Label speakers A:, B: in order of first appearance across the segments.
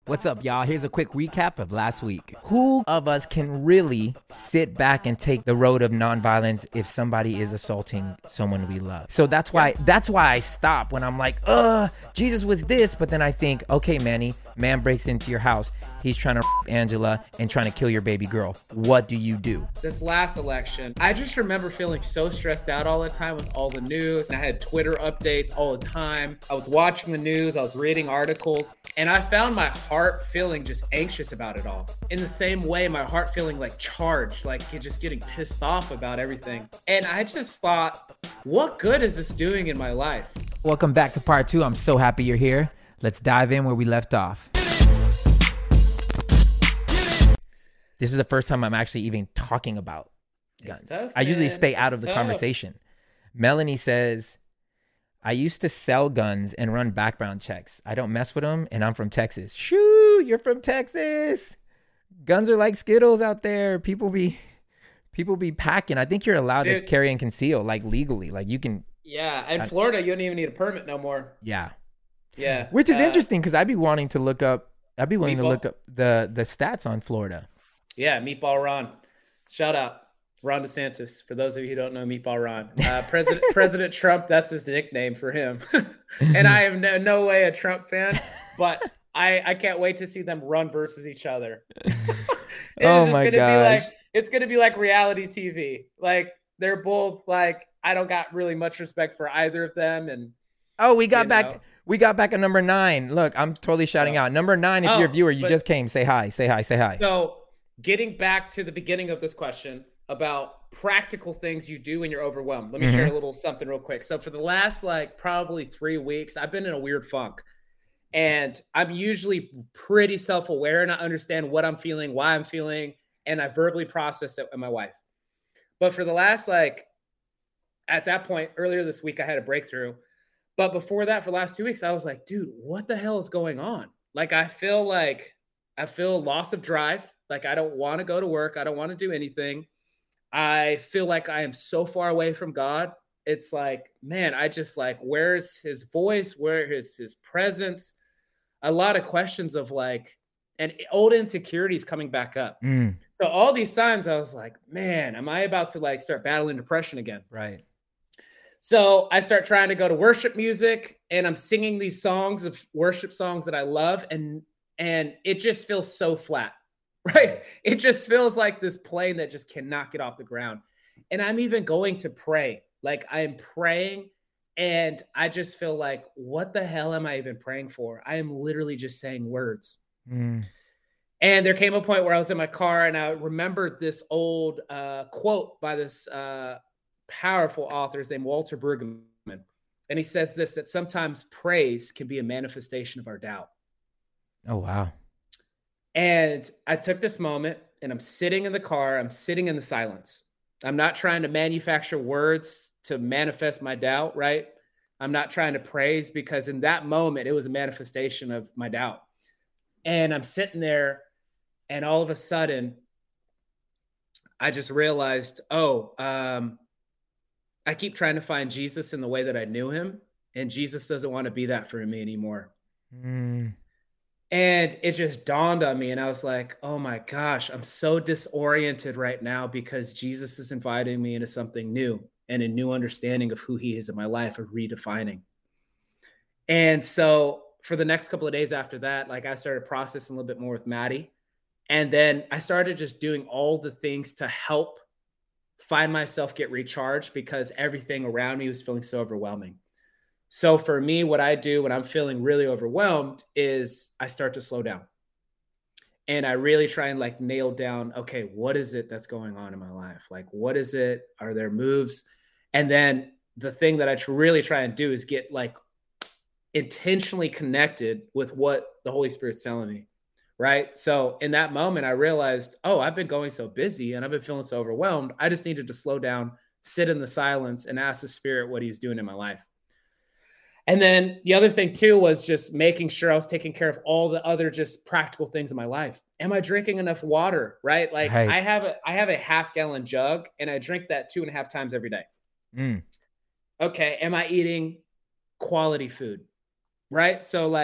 A: What's up, y'all? Here's a quick recap of last week. Who of us can really sit back and take the road of nonviolence if somebody is assaulting someone we love? So that's why I stop when I'm like, Jesus was this. But then I think, okay, Manny, man breaks into your house. He's trying to Angela and trying to kill your baby girl. What do you do?
B: This last election, I just remember feeling so stressed out all the time with all the news. And I had Twitter updates all the time. I was watching the news, I was reading articles, and I found my heart feeling just anxious about it all. In the same way, my heart feeling like charged, like just getting pissed off about everything. And I just thought, what good is this doing in my life?
A: Welcome back to part 2. I'm so happy you're here. Let's dive in where we left off. This is the first time I'm actually even talking about guns.
B: Tough,
A: I usually stay out
B: it's
A: of the
B: tough.
A: conversation. Melanie says, I used to sell guns and run background checks. I don't mess with them, and I'm from Texas. Shoo, you're from Texas. Guns are like Skittles out there. People be packing. I think you're allowed to carry and conceal, like legally. Like you can.
B: Yeah, in Florida, you don't even need a permit no more.
A: Yeah.
B: Yeah.
A: Which is interesting because I'd be willing to look up the stats on Florida.
B: Yeah, Meatball Ron. Shout out Ron DeSantis. For those of you who don't know Meatball Ron, President Trump, that's his nickname for him. And I am no way a Trump fan, but I can't wait to see them run versus each other.
A: Oh my gosh.
B: It's going to be like reality TV. Like they're both like, I don't got really much respect for either of them. And
A: we got back at number 9. Look, I'm totally shouting out. Number 9, if you're a viewer, you just came. Say hi.
B: So getting back to the beginning of this question about practical things you do when you're overwhelmed. Let me share a little something real quick. So for the last probably 3 weeks, I've been in a weird funk. And I'm usually pretty self-aware and I understand what I'm feeling, why I'm feeling, and I verbally process it with my wife. But for the last at that point, earlier this week, I had a breakthrough. But before that, for the last 2 weeks, I was like, dude, what the hell is going on? I feel loss of drive. Like, I don't want to go to work. I don't want to do anything. I feel like I am so far away from God. It's like, man, I just where's his voice? Where is his presence? A lot of questions of and old insecurities coming back up. So all these signs, I was like, man, am I about to start battling depression again?
A: Right.
B: So I start trying to go to worship music and I'm singing these worship songs that I love. And it just feels so flat. Right. It just feels like this plane that just cannot get off the ground. And I'm even going to pray. I am praying and I just feel like, what the hell am I even praying for? I am literally just saying words. And there came a point where I was in my car and I remembered this old quote by this powerful author named Walter Brueggemann. And he says that sometimes praise can be a manifestation of our doubt.
A: Oh, wow.
B: And I took this moment and I'm sitting in the car. I'm sitting in the silence. I'm not trying to manufacture words to manifest my doubt, right? I'm not trying to praise because in that moment, it was a manifestation of my doubt. And I'm sitting there and all of a sudden, I just realized, I keep trying to find Jesus in the way that I knew him. And Jesus doesn't want to be that for me anymore. And it just dawned on me and I was like, oh my gosh, I'm so disoriented right now because Jesus is inviting me into something new and a new understanding of who he is in my life, a redefining. And so for the next couple of days after that, I started processing a little bit more with Maddie. And then I started just doing all the things to help find myself get recharged because everything around me was feeling so overwhelming. So for me, what I do when I'm feeling really overwhelmed is I start to slow down and I really try and nail down, okay, what is it that's going on in my life? What is it? Are there moves? And then the thing that I really try and do is get intentionally connected with what the Holy Spirit's telling me. Right. So in that moment, I realized, I've been going so busy and I've been feeling so overwhelmed. I just needed to slow down, sit in the silence and ask the Spirit what he was doing in my life. And then the other thing too was just making sure I was taking care of all the other just practical things in my life. Am I drinking enough water? Right? I have a half-gallon jug and I drink that 2.5 times every day. Okay. Am I eating quality food? Right? So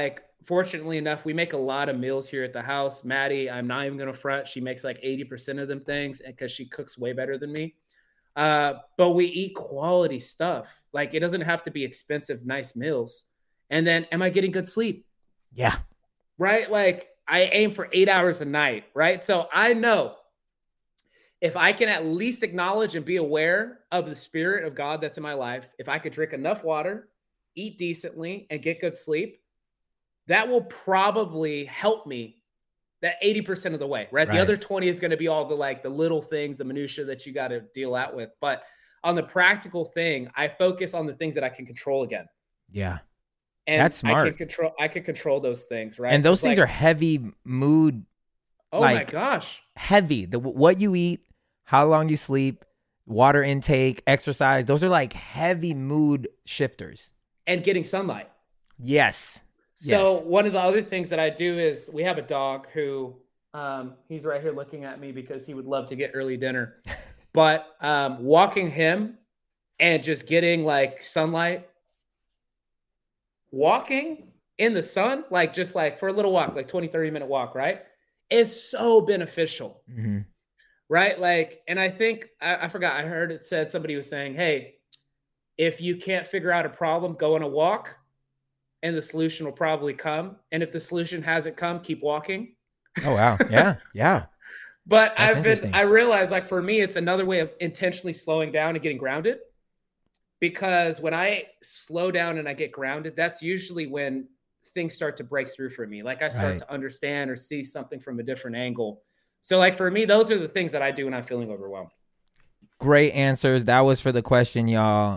B: fortunately enough, we make a lot of meals here at the house. Maddie, I'm not even going to front. She makes like 80% of them things because she cooks way better than me. But we eat quality stuff. Like it doesn't have to be expensive, nice meals. And then am I getting good sleep?
A: Yeah.
B: Right? Like I aim for 8 hours a night, right? So I know if I can at least acknowledge and be aware of the spirit of God that's in my life, if I could drink enough water, eat decently, and get good sleep, that will probably help me that 80% of the way, right? The other 20 is going to be all the like the little things, the minutia that you got to deal out with. But on the practical thing, I focus on the things that I can control again.
A: Yeah.
B: And
A: that's smart.
B: I can control those things, right?
A: And those things are heavy mood.
B: Oh my gosh.
A: Heavy. What you eat, how long you sleep, water intake, exercise, those are like heavy mood shifters.
B: And getting sunlight.
A: Yes.
B: So one of the other things that I do is we have a dog who he's right here looking at me because he would love to get early dinner. But walking him and just getting like sunlight, walking in the sun, like just like for a little walk, like 20, 30-minute walk, right? Is so beneficial.
A: Mm-hmm.
B: Right? Like, and I think, I forgot, I heard it said, somebody was saying, hey, if you can't figure out a problem, go on a walk and the solution will probably come. And if the solution hasn't come, keep walking.
A: Oh, wow. Yeah. Yeah.
B: But I realized like for me, it's another way of intentionally slowing down and getting grounded. Because when I slow down and I get grounded, that's usually when things start to break through for me. Like I start to understand or see something from a different angle. So like for me, those are the things that I do when I'm feeling overwhelmed.
A: Great answers. That was for the question, y'all.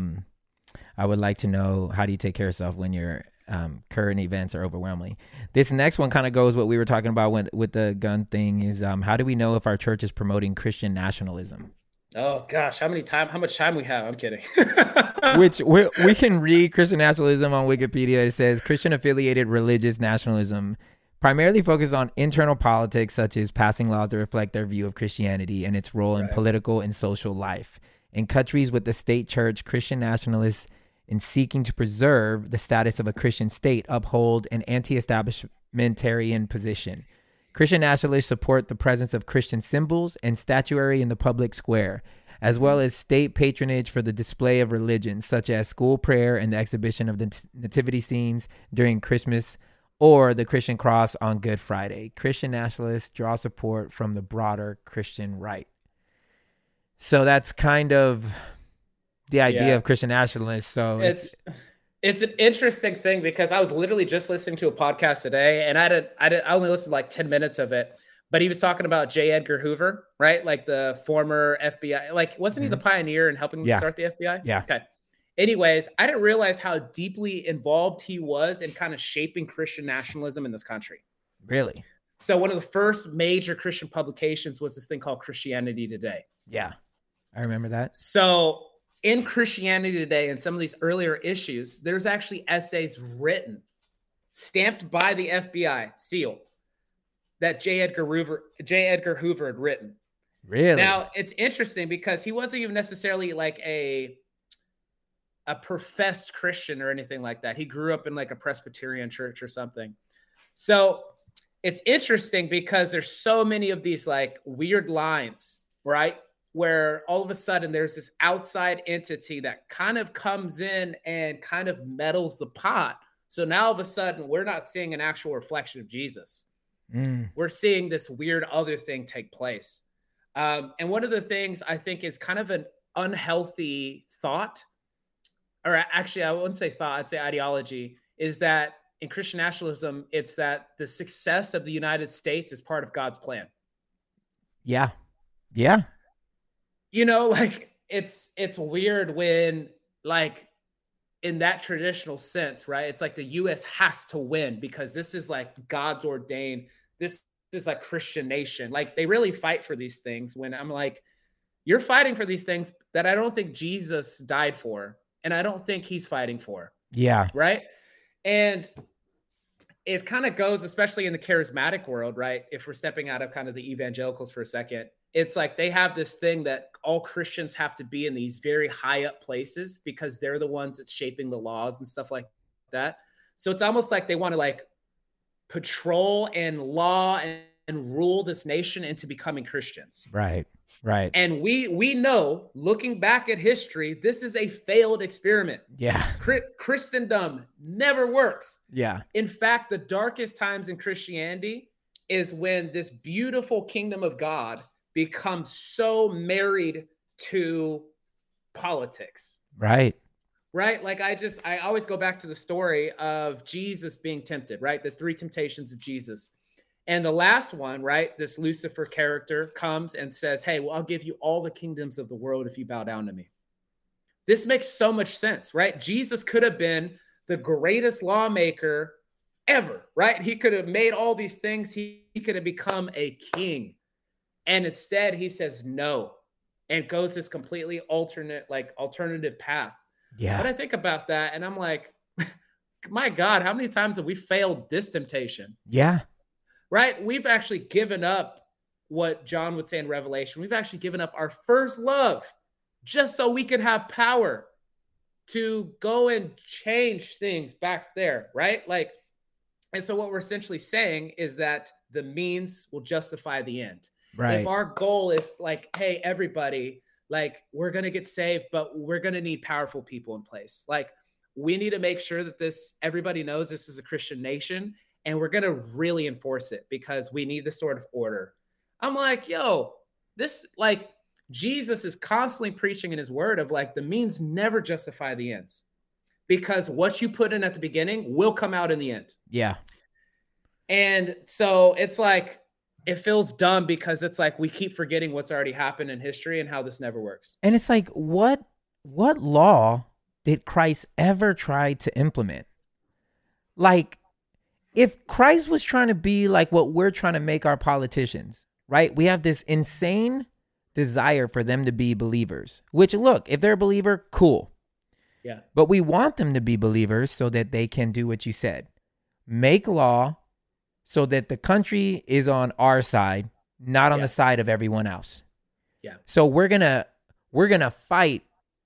A: I would like to know, how do you take care of yourself when your current events are overwhelming? This next one kind of goes what we were talking about with the gun thing is how do we know if our church is promoting Christian nationalism?
B: Oh gosh, how much time we have? I'm kidding.
A: Which we can read Christian nationalism on Wikipedia. It says Christian affiliated religious nationalism primarily focus on internal politics, such as passing laws that reflect their view of Christianity and its role in political and social life. In countries with the state church, Christian nationalists, in seeking to preserve the status of a Christian state, uphold an anti-establishmentarian position. Christian nationalists support the presence of Christian symbols and statuary in the public square, as well as state patronage for the display of religion, such as school prayer and the exhibition of the nativity scenes during Christmas or the Christian cross on Good Friday. Christian nationalists draw support from the broader Christian right. So that's kind of the idea of Christian nationalists. So
B: it's an interesting thing because I was literally just listening to a podcast today, and I only listened to like 10 minutes of it, but he was talking about J. Edgar Hoover, right? Like the former FBI, like wasn't he the pioneer in helping start the FBI?
A: Yeah.
B: Okay. Anyways, I didn't realize how deeply involved he was in kind of shaping Christian nationalism in this country.
A: Really?
B: So one of the first major Christian publications was this thing called Christianity Today.
A: Yeah, I remember that.
B: So in Christianity Today and some of these earlier issues, there's actually essays written, stamped by the FBI, sealed, that J. Edgar Hoover had written.
A: Really?
B: Now, it's interesting because he wasn't even necessarily like a professed Christian or anything like that. He grew up in like a Presbyterian church or something. So it's interesting because there's so many of these like weird lines, right? Where all of a sudden there's this outside entity that kind of comes in and kind of meddles the pot. So now all of a sudden we're not seeing an actual reflection of Jesus. We're seeing this weird other thing take place. And one of the things I think is kind of an unhealthy thought, or actually I wouldn't say thought, I'd say ideology, is that in Christian nationalism, it's that the success of the United States is part of God's plan.
A: Yeah. Yeah.
B: You know, like it's weird when like in that traditional sense, right? It's like the US has to win because this is like God's ordained. This is a Christian nation. Like they really fight for these things when I'm like, you're fighting for these things that I don't think Jesus died for. And I don't think he's fighting for.
A: Yeah.
B: Right. And it kind of goes, especially in the charismatic world, right? If we're stepping out of kind of the evangelicals for a second, it's like they have this thing that all Christians have to be in these very high up places because they're the ones that's shaping the laws and stuff like that. So it's almost like they want to like patrol and law and rule this nation into becoming Christians.
A: Right. Right.
B: And we know, looking back at history, this is a failed experiment.
A: Yeah.
B: Christendom never works.
A: Yeah.
B: In fact, the darkest times in Christianity is when this beautiful kingdom of God becomes so married to politics.
A: Right.
B: Right? Like I always go back to the story of Jesus being tempted, right? The 3 temptations of Jesus. And the last one, right? This Lucifer character comes and says, hey, well, I'll give you all the kingdoms of the world if you bow down to me. This makes so much sense, right? Jesus could have been the greatest lawmaker ever, right? He could have made all these things. He could have become a king. And instead he says no and goes this completely alternative path.
A: Yeah.
B: But I think about that and I'm like, my God, how many times have we failed this temptation?
A: Yeah.
B: Right? We've actually given up what John would say in Revelation. We've actually given up our first love just so we could have power to go and change things back there, right? Like, and so what we're essentially saying is that the means will justify the end.
A: Right.
B: If our goal is like, hey, everybody, like we're going to get saved, but we're going to need powerful people in place. Like we need to make sure that everybody knows this is a Christian nation. And we're going to really enforce it because we need this sort of order. I'm like, yo, this like Jesus is constantly preaching in his word of like the means never justify the ends because what you put in at the beginning will come out in the end.
A: Yeah. And
B: so it's like, it feels dumb because it's like we keep forgetting what's already happened in history and how this never works.
A: And it's like, what law did Christ ever try to implement? Like, if Christ was trying to be like what we're trying to make our politicians, right? We have this insane desire for them to be believers, which look, if they're a believer, cool.
B: Yeah.
A: But we want them to be believers so that they can do what you said. Make law so that the country is on our side, not on the side of everyone else.
B: Yeah.
A: So we're going to fight,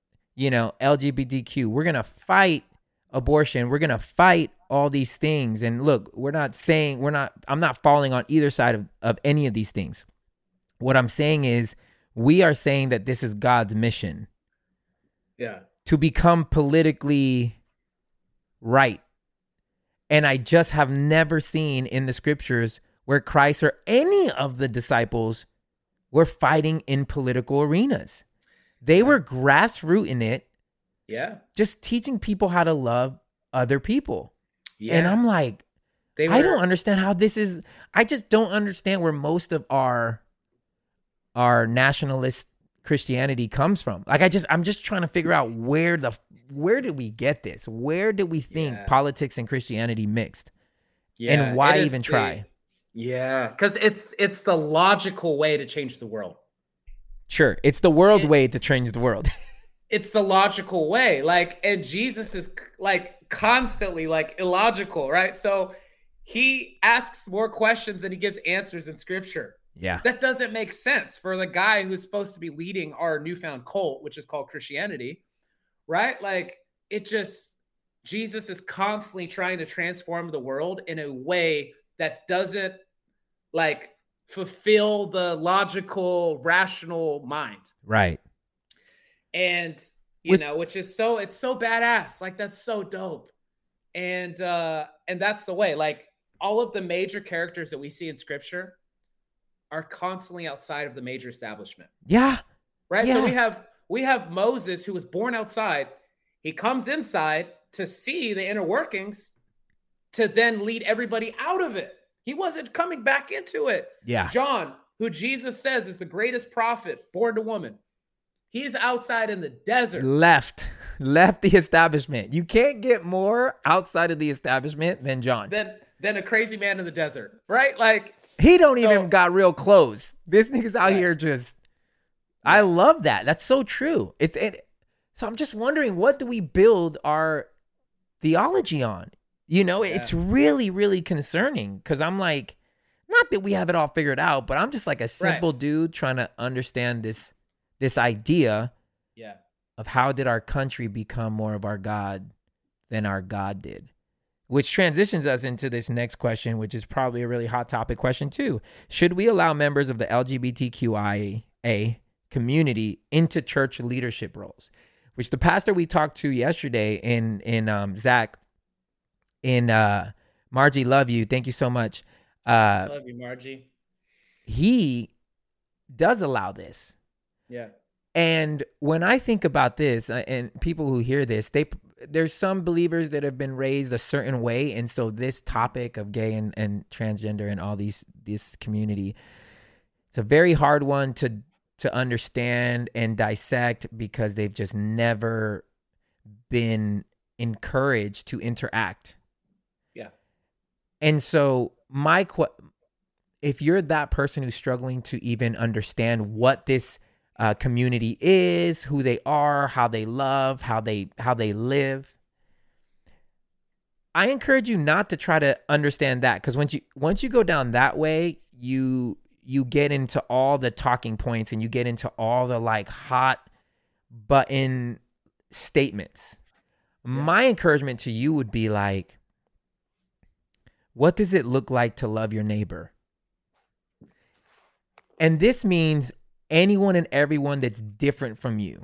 A: LGBTQ. We're going to fight abortion. We're going to fight all these things. And look, I'm not falling on either side of any of these things. What I'm saying is we are saying that this is God's mission.
B: Yeah.
A: To become politically right. And I just have never seen in the scriptures where Christ or any of the disciples were fighting in political arenas. They were grassrooting it.
B: Yeah.
A: Just teaching people how to love other people. Yeah. And I'm like, I don't understand how this is. I just don't understand where most of our nationalist Christianity comes from. Like I'm just trying to figure out where did we get this? Where did we think politics and Christianity mixed? Yeah. And why even try?
B: Yeah. Because it's the logical way to change the world.
A: Sure. It's the world way to change the world.
B: It's the logical way. Like, and Jesus is like constantly like illogical, right? So he asks more questions and he gives answers in scripture.
A: Yeah.
B: That doesn't make sense for the guy who's supposed to be leading our newfound cult, which is called Christianity, right? Like Jesus is constantly trying to transform the world in a way that doesn't like fulfill the logical, rational mind.
A: Right.
B: And, which is it's so badass. Like, that's so dope. And that's the way, like all of the major characters that we see in scripture are constantly outside of the major establishment.
A: Yeah.
B: Right.
A: Yeah.
B: So we have Moses, who was born outside. He comes inside to see the inner workings to then lead everybody out of it. He wasn't coming back into it.
A: Yeah.
B: John, who Jesus says is the greatest prophet born to woman. He's outside in the desert.
A: Left the establishment. You can't get more outside of the establishment than John.
B: Than a crazy man in the desert, right? Like
A: he don't even got real clothes. This nigga's out here just. I love that. That's so true. So I'm just wondering, what do we build our theology on? It's really, really concerning because I'm like, not that we have it all figured out, but I'm just like a simple dude trying to understand this idea of how did our country become more of our God than our God did. which transitions us into this next question, which is probably a really hot topic question too. Should we allow members of the LGBTQIA community into church leadership roles? Which the pastor we talked to yesterday in Zach, in Margie, love you. Thank you so much.
B: Love you, Margie.
A: He does allow this.
B: Yeah.
A: And when I think about this, and people who hear this, there's some believers that have been raised a certain way, and so this topic of gay and transgender and all this community, it's a very hard one to understand and dissect because they've just never been encouraged to interact.
B: Yeah.
A: And so if you're that person who's struggling to even understand what this community is, who they are, how they love, how they live, I encourage you not to try to understand that, because once you go down that way, you get into all the talking points and you get into all the like hot button statements. Yeah. My encouragement to you would be like, what does it look like to love your neighbor? And this means anyone and everyone that's different from you.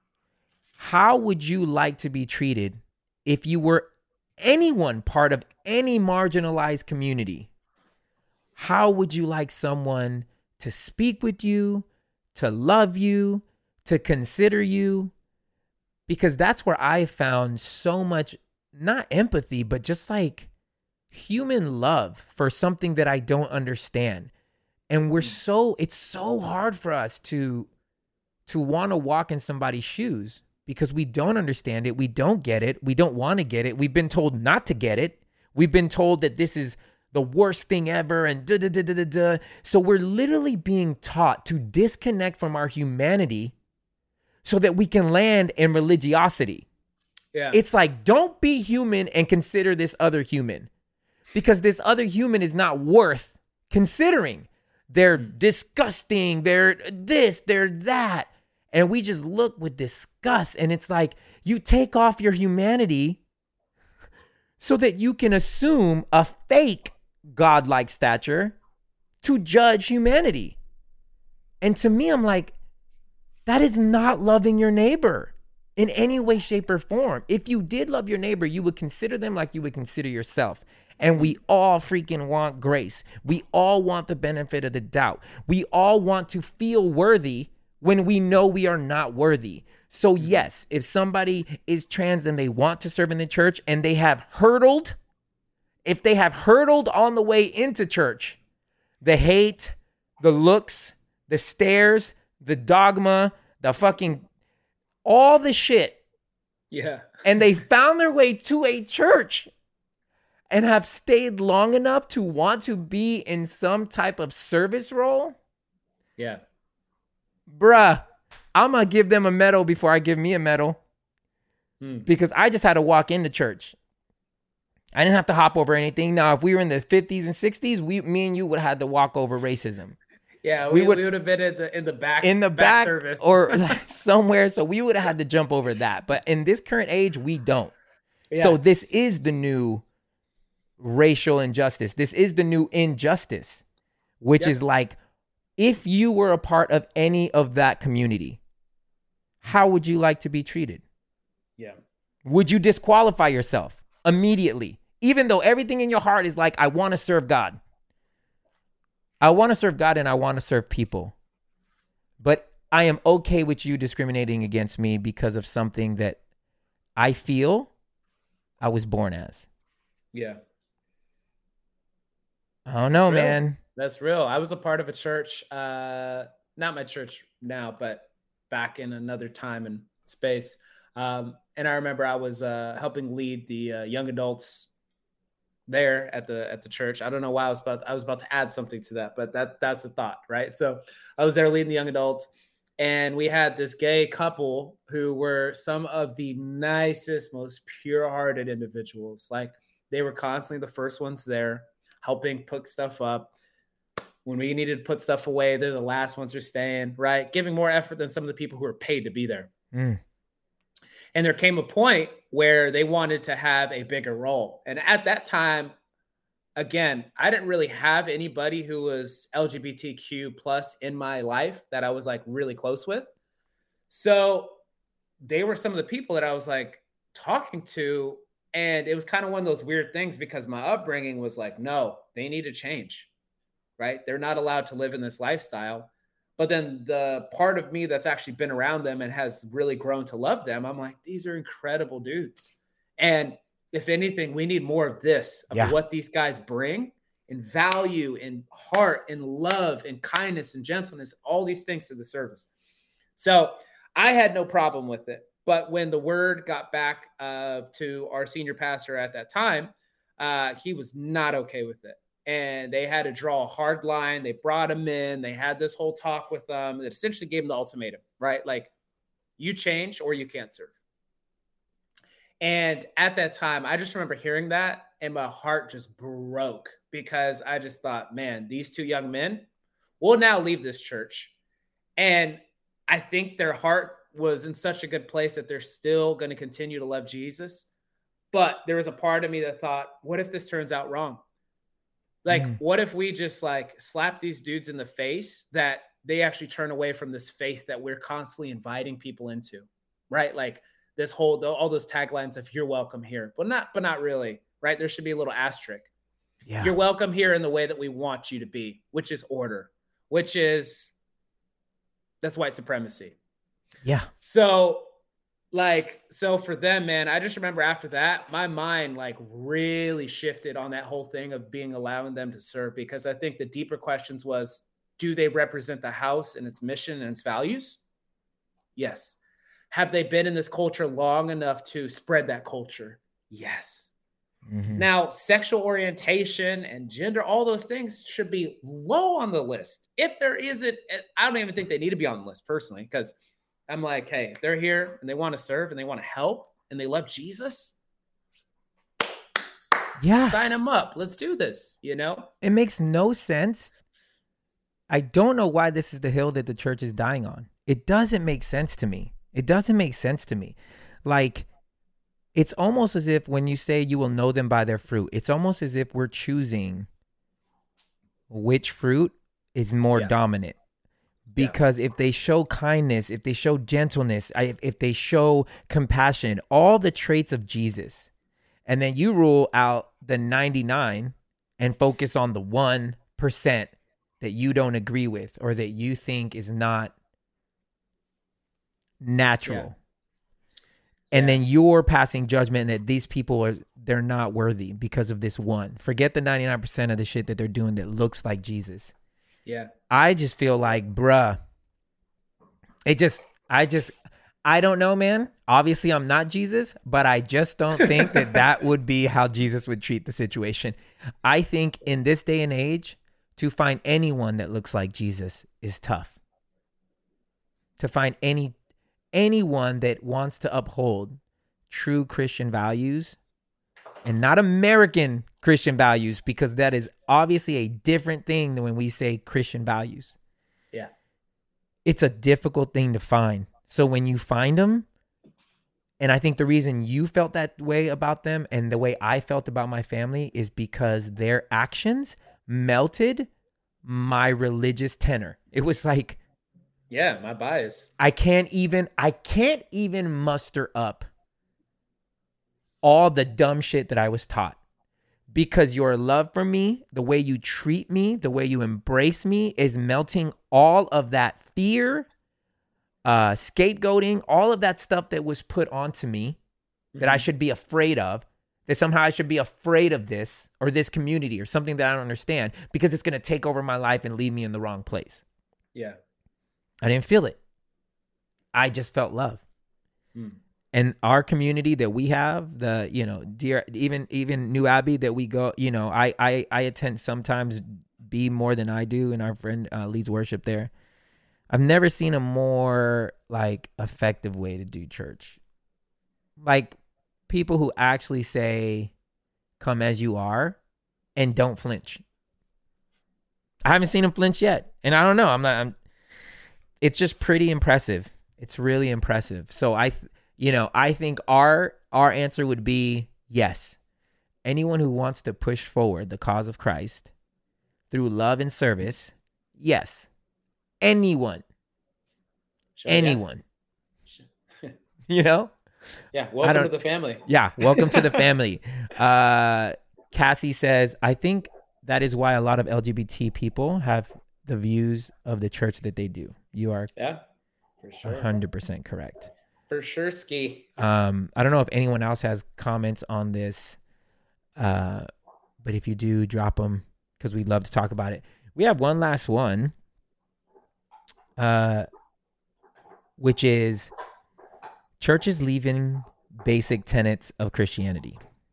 A: How would you like to be treated if you were anyone part of any marginalized community? How would you like someone to speak with you, to love you, to consider you? Because that's where I found so much, not empathy, but just like human love for something that I don't understand. And it's so hard for us to want to walk in somebody's shoes because we don't understand it. We don't get it. We don't want to get it. We've been told not to get it. We've been told that this is the worst thing ever and da-da-da-da-da-da. So we're literally being taught to disconnect from our humanity so that we can land in religiosity. Yeah. It's like, don't be human and consider this other human, because this other human is not worth considering. They're disgusting. They're this, they're that. And we just look with disgust. And it's like, you take off your humanity so that you can assume a fake godlike stature to judge humanity. And to me, I'm like, that is not loving your neighbor in any way, shape, or form. If you did love your neighbor, you would consider them like you would consider yourself. And we all freaking want grace. We all want the benefit of the doubt. We all want to feel worthy when we know we are not worthy. So yes, if somebody is trans and they want to serve in the church and they have hurdled, if they have hurdled on the way into church, the hate, the looks, the stares, the dogma, the fucking, all the shit.
B: Yeah.
A: And they found their way to a church and have stayed long enough to want to be in some type of service role.
B: Yeah.
A: Bruh, I'm going to give them a medal before I give me a medal. Because I just had to walk into church. I didn't have to hop over anything. Now, if we were in the 50s and 60s, me and you would have had to walk over racism.
B: Yeah, we would have been in the back service
A: or somewhere. So we would have had to jump over that. But in this current age, we don't. Yeah. So this is the new racial injustice. This is the new injustice, which is like, if you were a part of any of that community, how would you like to be treated?
B: Yeah.
A: Would you disqualify yourself immediately, even though everything in your heart is like, I want to serve God. I want to serve God and I want to serve people. But I am okay with you discriminating against me because of something that I feel I was born as.
B: Yeah.
A: I don't know, man.
B: That's real. I was a part of a church, not my church now, but back in another time and space. And I remember I was helping lead the young adults there at the church. I don't know why I was about to add something to that, but that's the thought, right? So I was there leading the young adults, and we had this gay couple who were some of the nicest, most pure-hearted individuals. Like, they were constantly the first ones there, helping put stuff up. When we needed to put stuff away, they're the last ones who are staying, right? Giving more effort than some of the people who are paid to be there. And there came a point where they wanted to have a bigger role. And at that time, again, I didn't really have anybody who was LGBTQ plus in my life that I was like really close with. So they were some of the people that I was like talking to. And it was kind of one of those weird things because my upbringing was like, no, they need to change, right? They're not allowed to live in this lifestyle. But then the part of me that's actually been around them and has really grown to love them, I'm like, these are incredible dudes. And if anything, we need more of this, of what these guys bring in value, in heart, in love, in kindness, and gentleness, all these things to the service. So I had no problem with it. But when the word got back to our senior pastor at that time, he was not okay with it. And they had to draw a hard line. They brought him in. They had this whole talk with them that essentially gave him the ultimatum, right? Like, you change or you can't serve. And at that time, I just remember hearing that and my heart just broke because I just thought, man, these two young men will now leave this church. And I think their heart was in such a good place that they're still going to continue to love Jesus. But there was a part of me that thought, what if this turns out wrong? Like, what if we just like slap these dudes in the face that they actually turn away from this faith that we're constantly inviting people into, right? Like this whole, all those taglines of you're welcome here, but not really, right? There should be a little asterisk. Yeah. You're welcome here in the way that we want you to be, which is order, that's white supremacy.
A: Yeah.
B: So for them, man, I just remember after that, my mind like really shifted on that whole thing of allowing them to serve, because I think the deeper questions was, do they represent the house and its mission and its values? Yes. Have they been in this culture long enough to spread that culture? Yes. Mm-hmm. Now, sexual orientation and gender, all those things should be low on the list. If there isn't, I don't even think they need to be on the list personally, because I'm like, hey, if they're here and they want to serve and they want to help and they love Jesus, sign them up. Let's do this,
A: It makes no sense. I don't know why this is the hill that the church is dying on. It doesn't make sense to me. Like, it's almost as if when you say you will know them by their fruit, it's almost as if we're choosing which fruit is more dominant. Because if they show kindness, if they show gentleness, if they show compassion, all the traits of Jesus, and then you rule out the 99 and focus on the 1% that you don't agree with or that you think is not natural. And then you're passing judgment that these people they're not worthy because of this one. Forget the 99% of the shit that they're doing that looks like Jesus.
B: Yeah.
A: I just feel like, bruh, I don't know, man. Obviously, I'm not Jesus, but I just don't think that would be how Jesus would treat the situation. I think in this day and age, to find anyone that looks like Jesus is tough. To find anyone that wants to uphold true Christian values and not American Christian values, because that is obviously a different thing than when we say Christian values.
B: Yeah.
A: It's a difficult thing to find. So when you find them, and I think the reason you felt that way about them and the way I felt about my family is because their actions melted my religious tenor. It was like,
B: my bias.
A: I can't even muster up all the dumb shit that I was taught, because your love for me, the way you treat me, the way you embrace me is melting all of that fear, scapegoating, all of that stuff that was put onto me that I should be afraid of, that somehow I should be afraid of this or this community or something that I don't understand because it's going to take over my life and leave me in the wrong place.
B: Yeah.
A: I didn't feel it. I just felt love. And our community that we have, dear, even New Abbey that we go, I attend sometimes be more than I do, and our friend leads worship there. I've never seen a more like effective way to do church. Like people who actually say, "Come as you are," and don't flinch. I haven't seen them flinch yet, and I don't know. It's just pretty impressive. It's really impressive. So I think our answer would be yes. Anyone who wants to push forward the cause of Christ through love and service, yes. Anyone.
B: Sure,
A: Anyone.
B: Yeah. Yeah, welcome to the family.
A: Yeah, welcome to the family. Cassie says, I think that is why a lot of LGBT people have the views of the church that they do. You are
B: for sure.
A: 100% correct.
B: For sure, Ski.
A: I don't know if anyone else has comments on this, but if you do, drop them because we'd love to talk about it. We have one last one, which is churches leaving basic tenets of Christianity.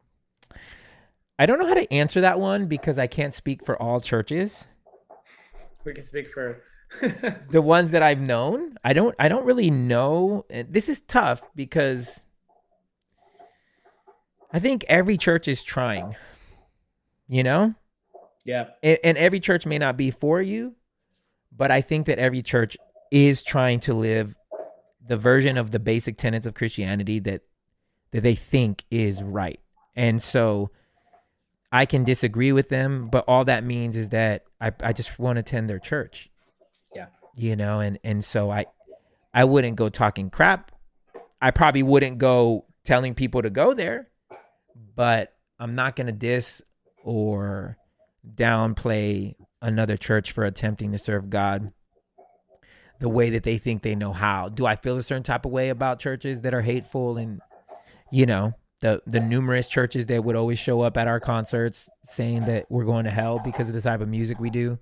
A: I don't know how to answer that one because I can't speak for all churches.
B: We can speak for
A: the ones that I've known. I don't really know. This is tough because I think every church is trying,
B: Yeah.
A: And every church may not be for you, but I think that every church is trying to live the version of the basic tenets of Christianity that they think is right. And so I can disagree with them, but all that means is that I just want to attend their church.
B: Yeah.
A: And so I wouldn't go talking crap. I probably wouldn't go telling people to go there, but I'm not going to diss or downplay another church for attempting to serve God the way that they think they know how. Do I feel a certain type of way about churches that are hateful and, the numerous churches that would always show up at our concerts saying that we're going to hell because of the type of music we do?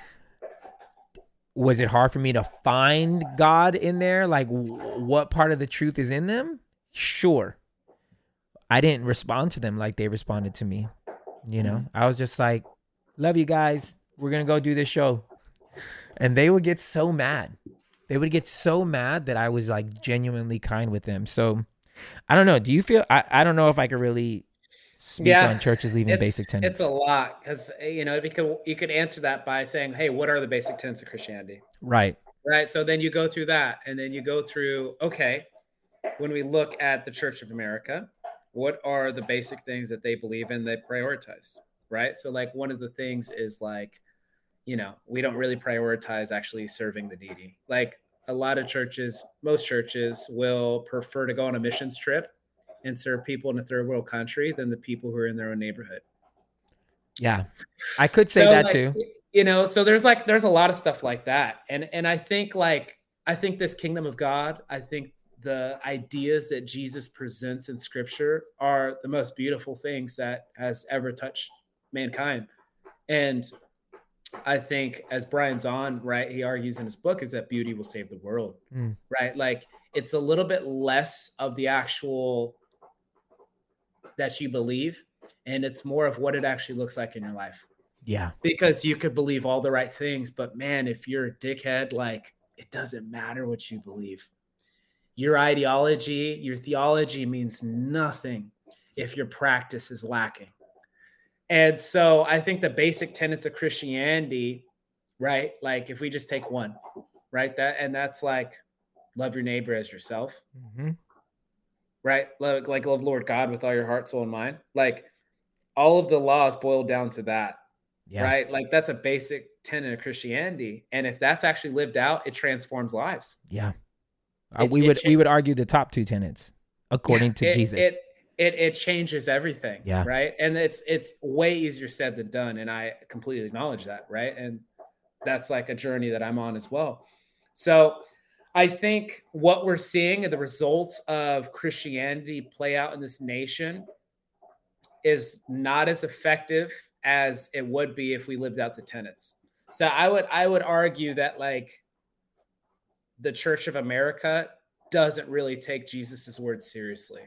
A: Was it hard for me to find God in there? Like, what part of the truth is in them? Sure. I didn't respond to them like they responded to me. I was just like, love you guys. We're going to go do this show. And they would get so mad. They would get so mad that I was like genuinely kind with them. So I don't know. Do you feel, I don't know if I could really speak on churches leaving basic tenets.
B: It's a lot because, you could answer that by saying, hey, what are the basic tenets of Christianity?
A: Right.
B: So then you go through that and then you go through, okay, when we look at the Church of America, what are the basic things that they believe in, they prioritize, right? So like one of the things is like, we don't really prioritize actually serving the needy. Like a lot of churches, most churches will prefer to go on a missions trip and serve people in a third world country than the people who are in their own neighborhood.
A: Yeah, I could say that too.
B: So there's a lot of stuff like that. And I think this kingdom of God, I think the ideas that Jesus presents in scripture are the most beautiful things that has ever touched mankind. And I think as Brian Zahnd, right, he argues in his book is that beauty will save the world, right? Like it's a little bit less of the actual that you believe, and it's more of what it actually looks like in your life.
A: Yeah.
B: Because you could believe all the right things, but man, if you're a dickhead, like it doesn't matter what you believe. Your ideology, your theology means nothing if your practice is lacking. And so I think the basic tenets of Christianity, right? Like if we just take one, right? That's like love your neighbor as yourself, right? Like love Lord God with all your heart, soul, and mind. Like all of the laws boil down to that, right? Like that's a basic tenet of Christianity. And if that's actually lived out, it transforms lives.
A: Yeah. We would argue the top two tenets according to Jesus.
B: It changes everything.
A: Yeah.
B: Right. And it's way easier said than done. And I completely acknowledge that. Right. And that's like a journey that I'm on as well. So I think what we're seeing and the results of Christianity play out in this nation is not as effective as it would be if we lived out the tenets. So I would argue that like the Church of America doesn't really take Jesus's words seriously.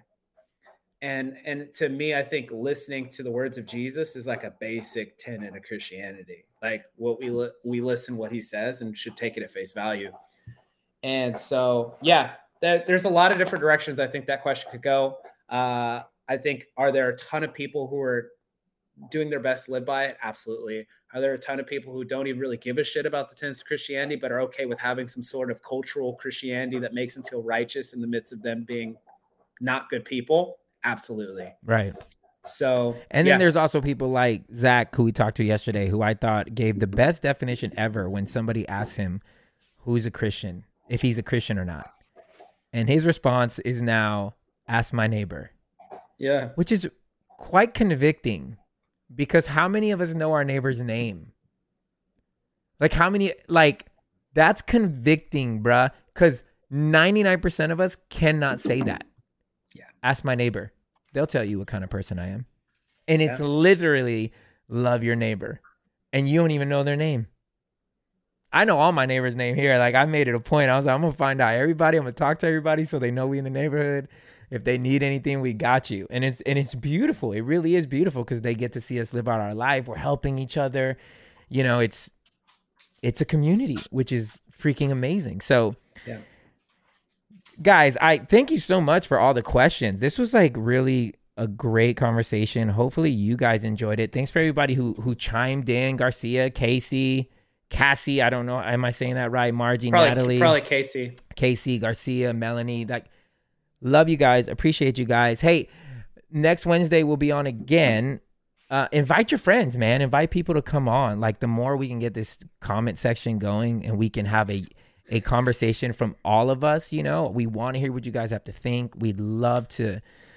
B: And to me, I think listening to the words of Jesus is like a basic tenet of Christianity. Like what we listen what he says and should take it at face value. And so, there's a lot of different directions I think that question could go. I think, are there a ton of people who are doing their best to live by it? Absolutely. Are there a ton of people who don't even really give a shit about the tenets of Christianity, but are okay with having some sort of cultural Christianity that makes them feel righteous in the midst of them being not good people, absolutely.
A: Right.
B: So,
A: and then there's also people like Zach, who we talked to yesterday, who I thought gave the best definition ever when somebody asked him who's a Christian, if he's a Christian or not. And his response is now, ask my neighbor.
B: Yeah.
A: Which is quite convicting, because how many of us know our neighbor's name? Like how many, like that's convicting, bruh. Because 99% of us cannot say that.
B: Yeah.
A: Ask my neighbor. They'll tell you what kind of person I am. And it's literally love your neighbor. And you don't even know their name. I know all my neighbors' name here. Like I made it a point. I was like, I'm going to find out everybody. I'm going to talk to everybody so they know we in the neighborhood. If they need anything, we got you. And it's beautiful. It really is beautiful because they get to see us live out our life. We're helping each other. You know, it's a community, which is freaking amazing. So
B: yeah.
A: Guys, I thank you so much for all the questions. This was like really a great conversation. Hopefully you guys enjoyed it. Thanks for everybody who chimed in. Garcia, Cassie, I don't know. Am I saying that right? Margie, Natalie.
B: Probably Casey.
A: Casey, Garcia, Melanie. Like, love you guys. Appreciate you guys. Hey, next Wednesday we'll be on again. Invite your friends, man. Invite people to come on. Like the more we can get this comment section going and we can have a conversation from all of us, you know, we want to hear what you guys have to think. We'd love to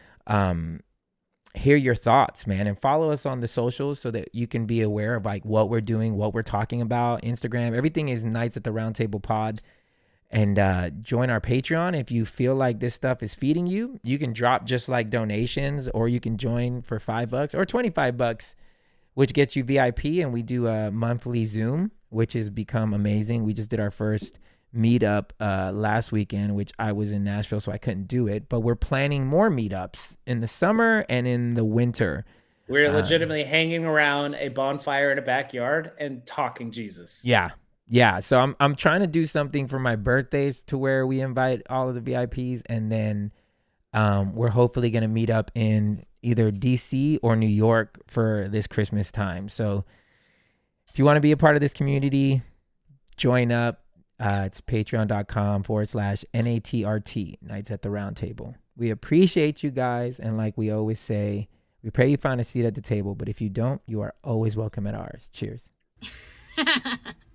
A: hear your thoughts, man, and follow us on the socials so that you can be aware of like what we're doing, what we're talking about. Instagram, everything is Knights at the Round Table Pod. And join our Patreon. If you feel like this stuff is feeding you, you can drop just like donations, or you can join for $5 or $25, which gets you VIP. And we do a monthly Zoom, which has become amazing. We just did our first meetup last weekend, which I was in Nashville, so I couldn't do it. But we're planning more meetups in the summer and in the winter.
B: We're legitimately hanging around a bonfire in a backyard and talking Jesus.
A: Yeah. So I'm trying to do something for my birthdays to where we invite all of the VIPs, and then we're hopefully going to meet up in either DC or New York for this Christmas time. So if you want to be a part of this community, join up. It's patreon.com/NATRT, Knights at the Round Table. We appreciate you guys. And like we always say, we pray you find a seat at the table, but if you don't, you are always welcome at ours. Cheers.